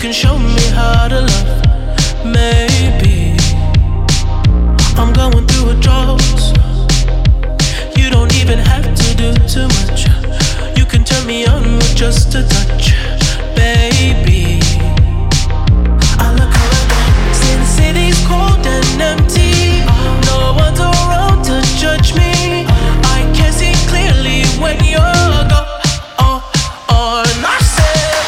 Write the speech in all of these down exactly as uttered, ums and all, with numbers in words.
can show me how to love. Maybe I'm going through a drought. You don't even have to do too much. You can turn me on with just a touch, baby. I look around, since city's cold and empty, no one's around to judge me. I can see clearly when you're gone. Oh, oh, and I said,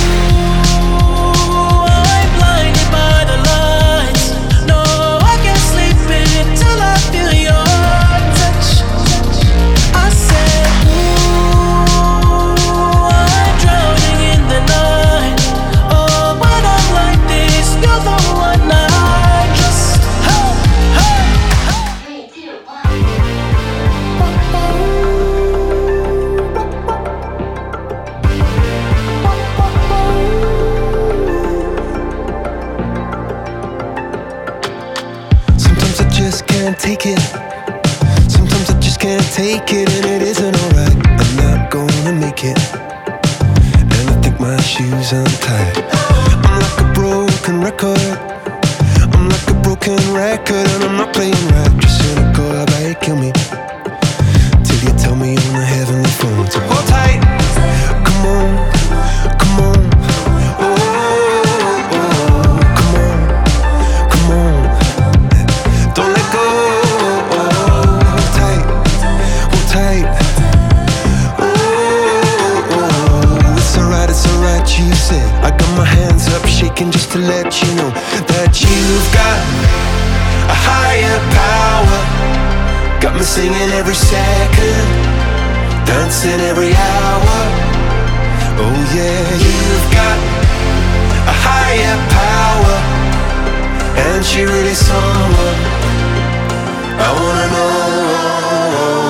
ooh, I'm blinded by the lights. No, I can't sleep until I feel your touch. I said, ooh, I'm drowning in the night. Oh, when I'm like this, you're the one I trust. Hey, hey, hey. Three, two, one. Sometimes I just can't take it. Sometimes I just can't take it, and it isn't alright. I'm not gonna make it, and I think my shoes untied. I'm like a broken record. I'm like a broken record, and I'm not playing right. Just cynical, how about you kill me till you tell me on the heavenly phone. So hold tight, come on, come on. Oh, oh, oh, come on, come on. Don't let go. Oh, hold tight, hold tight. Oh, oh, it's alright, it's alright. You said I got my hands up, shaking just to let you know that you've got a higher power. Got me singing every second, dancing every hour. Oh yeah, you've got a higher power, and she really someone I wanna know.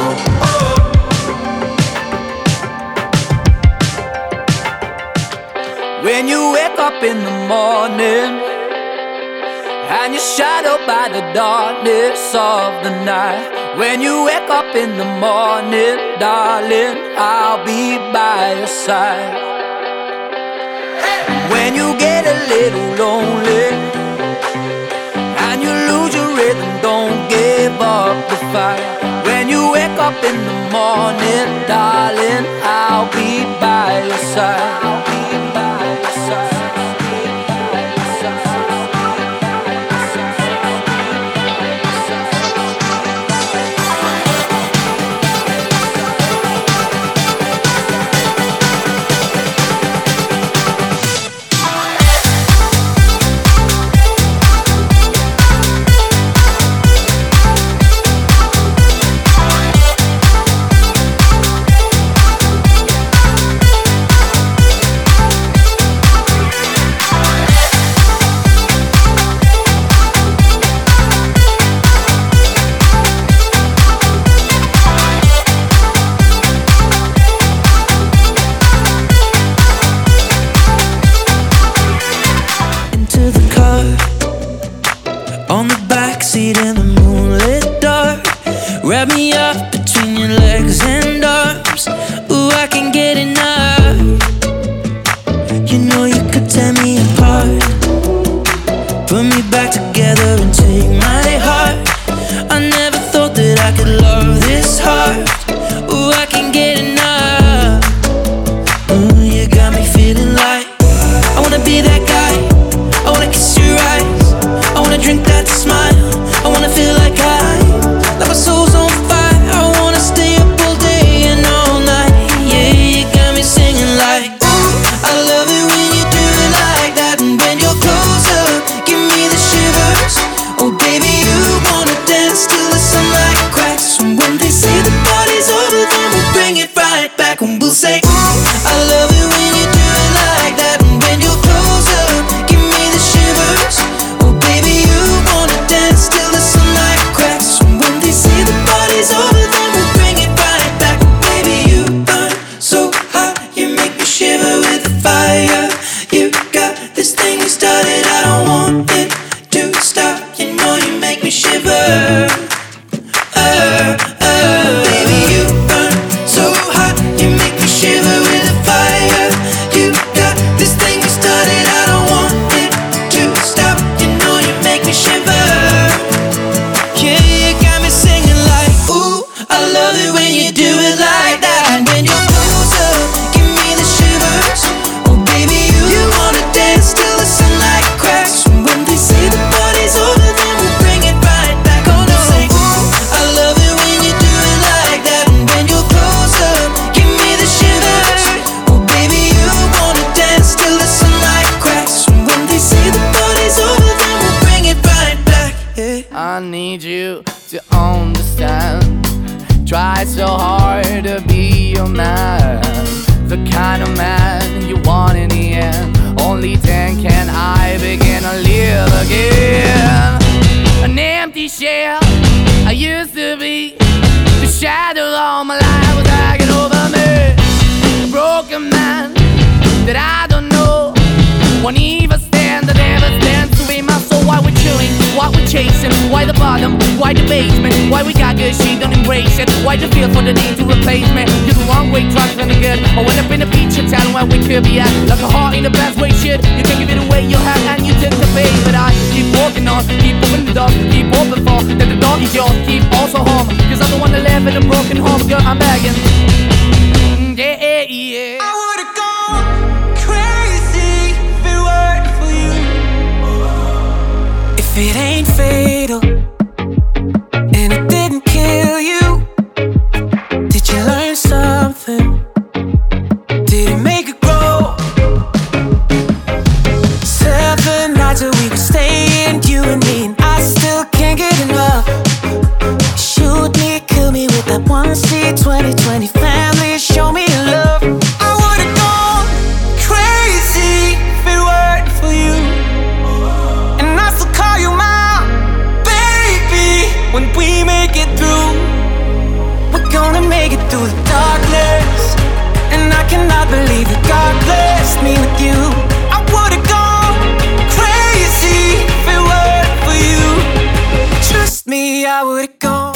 When you wake up in the morning and you're shadowed by the darkness of the night. When you wake up in the morning, darling, I'll be by your side. When you get a little lonely and you lose your rhythm, don't give up the fight. When you wake up in the morning, darling, I'll be by your side. I'll be by your side. On the backseat in the moonlit dark, wrap me up between your legs and arms. Ooh, I can't get enough. You know you could tear me apart, put me back together and take my heart. I never thought that I could love this hard. Ooh, I can't get enough. Ooh, you got me feeling like I wanna be that guy. I wanna kiss your eyes, I wanna drink that smile, I wanna feel like I, like my soul's on fire. I wanna stay up all day and all night. Yeah, you got me singing like, ooh, I love it when you do it like that. And when you're closer, give me the shivers. Oh baby, you wanna dance till the sunlight cracks. And when they say the party's over, then we'll bring it right back. And we'll say, ooh, I love it when you do it like that. And when you're closer, give me the shivers. Oh baby, you wanna dance till the sunlight cracks. And when they say the party's over, then we'll bring it right back. Baby, you burn so hot, you make me shiver with the fire. You got this thing you started, I don't want it to stop. You know you make me shiver. Uh, uh, baby, you burn so hot, you make me shiver with the fire. try so hard to be your man, the kind of man you want in the end. Only then can I begin to live again. An empty shell I used to be, the shadow all my life was hanging over me. A broken man that I don't know, won't even stand, that never stands to be my soul. Why we're chilling, why we're chasing, why the bottom, why the basement, why we got good, she don't embrace it. Why the feel for the need to replace me? You're the wrong way, trying to good. I went up in the feature town where we could be at, like a heart in the best way, shit. You can give it away, you have, and you tend to pay. But I keep walking on, keep opening the door, keep open for that the dog is yours, keep also home. Cause I'm the one that live in a broken home, girl, I'm begging. Yeah, yeah, yeah. I would've gone crazy if it weren't for you. If it ain't fatal and it didn't kill you, did you learn something? Did it make it grow? Seven nights a week staying, you and me, and I still can't get enough. Shoot me, kill me with that one C twenty twenty family, show me your love. I would've gone crazy if it weren't for you, and I still call you my baby. When we make it through, we're gonna make it through the darkness, and I cannot believe that God blessed me with you. I would've gone crazy if it weren't for you. Trust me, I would've gone.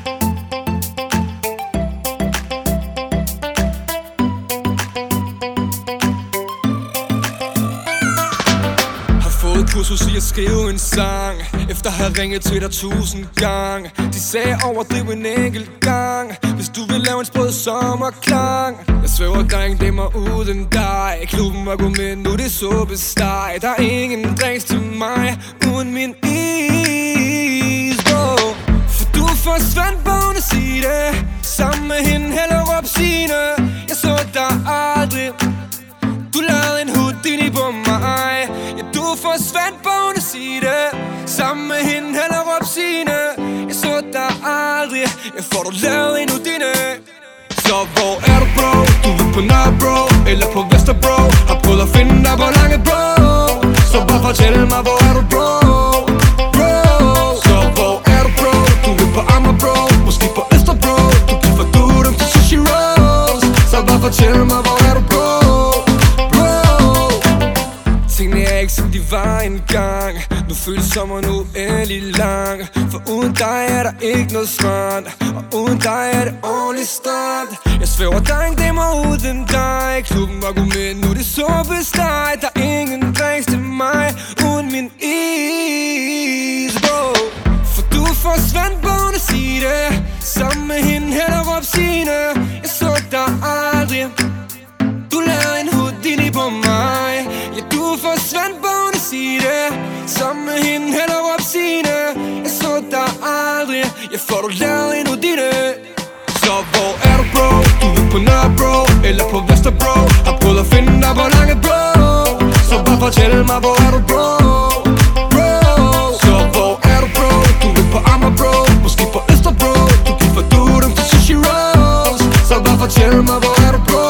Kursus i at skrive en sang, efter at have ringet til dig tusind gange. De sagde overdriv en enkelt gang, hvis du vil lave en sprød sommerklang. Jeg svæver, der ingen dæmmer uden dig. Klubben var gået med, nu det suppesteg. Der er ingen drinks til mig uden min isbog. For du forsvandt på en side, sammen med hende Hellerup Signe. Jeg så dig aldrig, du lavede en houdini på mig. Ja, du forsvandt på en side, sammen med hende Hellerup Signe. Jeg så dig aldrig, jeg får du lavet en houdini. Så hvor er du, bro? Du er på Nørrebro eller på Vesterbro? Har prøvet at finde dig på Langebro, så bare fortæl mig, hvor er du, bro? Bro. Så hvor er du, bro? Du er på Amagerbro, måske på Østerbro. Du kan få dem til sushi rolls, så bare fortæl mig, hvor er du, bro? Tingene er ikke som de var engang. Nu føles sommeren uendelig lang. For uden dig er der ikke noget strand, og uden dig er det ordentligt strand. Jeg svæver, der er ingen dæmmer uden dig. Klubben var god med, nu det suppesteg. Der er ingen drinks til mig uden min isbog. For du forsvandt på en side, sammen med hende Hellerup Signe. Jeg så dig aldrig, du lavede en houdini på mig. Ja, du forsvandt på en side, sammen med hende Hellerup Signe. Jeg så dig aldrig, jeg får du lavet en houdini. Så hvor er du, bro? Du er på Nørrebro eller på Vesterbro. Har prøvet at finde dig på Langebro, så bare fortæl mig, hvor er du, bro? Bro. Så hvor er du, bro? Du er på Amagerbro, måske på Østerbro. Du kan få dem til sushi rolls, så bare fortæl mig, hvor er du, bro?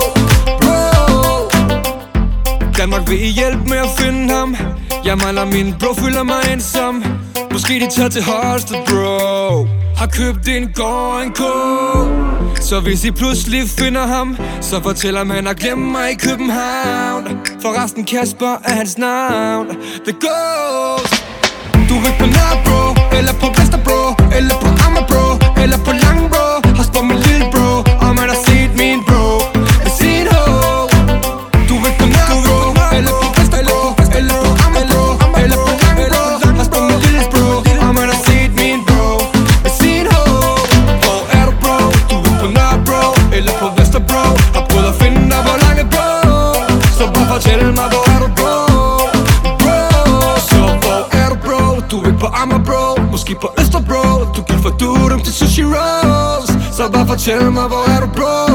Danmark vil I hjælpe med at finde ham. Jeg mangler min bro, føler mig ensom. Måske de tager til Holsted, bro. Har købt en gård og en ko. Så hvis I pludselig finder ham, så fortæl ham, han har glemt mig i København. Forresten Kasper er hans navn. The Ghost. Du er på Nørrebro eller på Vesterbro, eller på Amagerbro eller på Langebro. Har spurgt min lille bro, om han har set min bro med sin ho. Du er på Nørrebro eller på Vesterbro, eller på Amagerbro eller på Langebro. Har spurgt min lille bro, om han har set min bro med sin ho. Hvor er du, bro? Du er på Nørrebro eller på Vesterbro. Har prøvet at finde dig på Langebro, så bare fortæl mig, hvor er du, bro? Bro. Så hvor er du, bro? Du er på Amagerbro, måske på Østerbro. Du kan få dem til sushi rolls, så bare fortæl mig, hvor er du, bro?